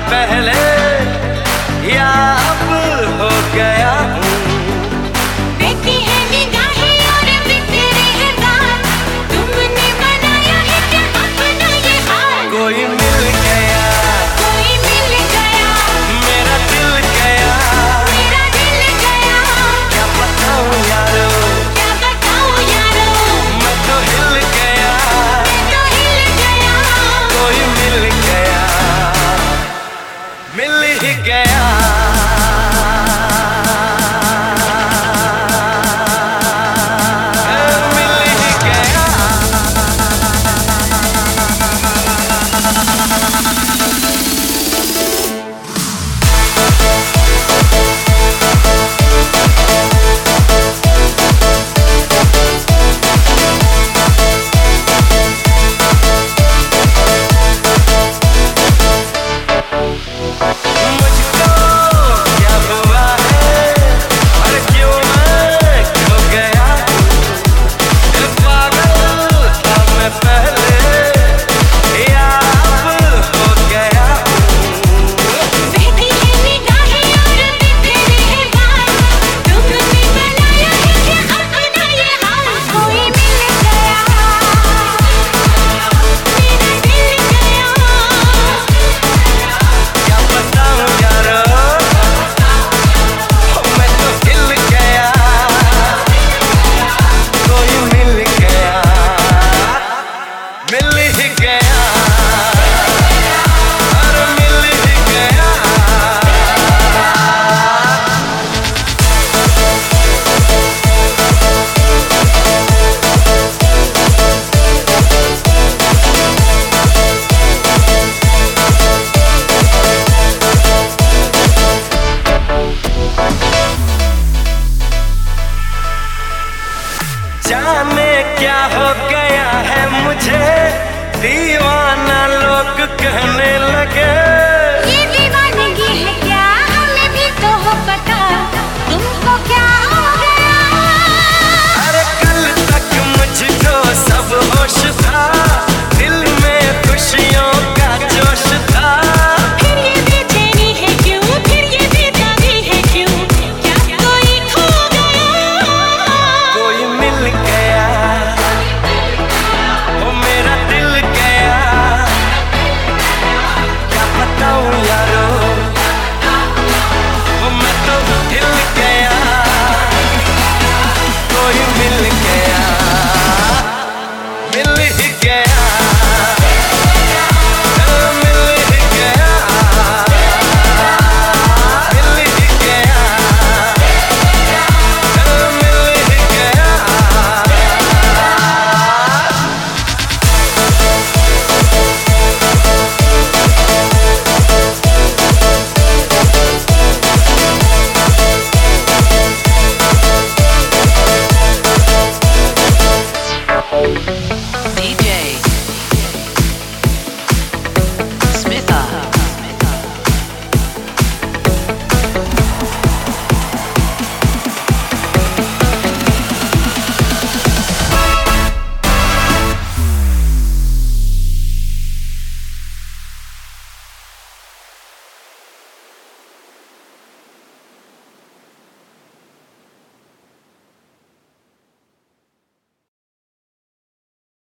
पहले या अब हो गया हूँ। देखी है निगाहें और बिखरे हैं बाल, तुमने बनाया है क्या अपना ये हाल। कोई मिल गया, कोई मिल गया, मेरा दिल गया, मेरा दिल गया। क्या बताऊँ यारो, क्या बताऊँ यारो, मैं तो हिल गया, मैं तो हिल गया। कोई मिल गया, मिल ही गया। जाने क्या हो गया है मुझे, दीवाना लोग कहने लगे।